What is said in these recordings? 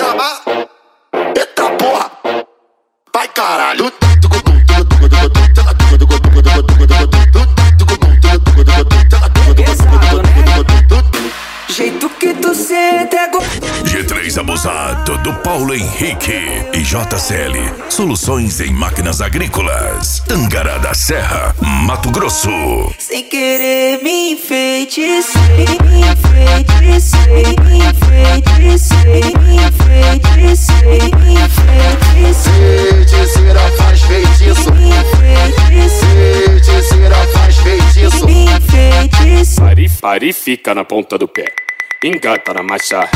chamar. Eita porra, vai caralho. Jeito que tu sente é G3 Abusado, do Paulo Henrique e JCL. Soluções em máquinas agrícolas. Tangará da Serra, Mato Grosso. sem querer me enfeitiçei, me enfeitiçei, me enfeitiçei, me enfeitiçei, me enfeitiçei. Feiticeira faz feitiço. Me enfeitiçei, Feiticeira faz feitiço. me enfeitiçei. Pare e fica na ponta do pé. Engata na marcha.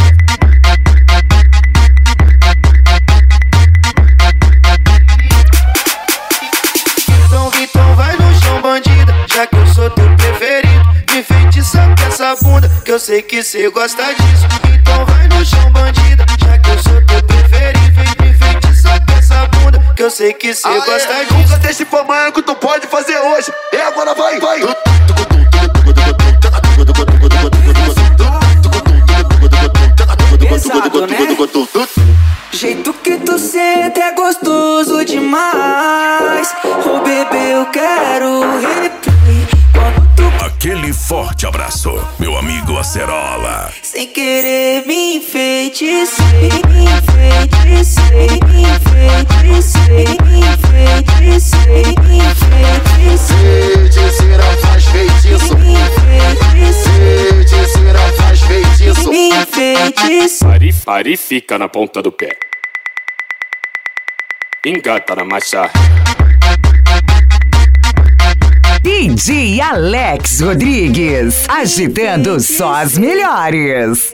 Então vai no chão, bandida, já que eu sou teu preferido. Me feitiça com essa bunda, que eu sei que cê gosta disso. Então vai no chão, bandida, já que eu sou teu preferido. Me feitiça com essa bunda, que eu sei que cê gosta disso. Nunca deixe pra amanhã que tu pode fazer hoje. E agora vai, vai. Pesado, né? Jeito que tu sente é gostoso demais. Ô bebê, eu quero replay. Quando tu Aquele forte abraço, meu amigo Acerola. sem querer me enfeitiçei, me enfeitiçei, me enfeitiçei, me enfeitiçei, me enfeitiçei. Feiticeira faz feitiço. Me enfeitiçei, Feiticeira faz feitiço. me enfeitiçei. Pare e fica na ponta do pé. Engata na marcha. DJ Alex Rodrigues, agitando só as melhores.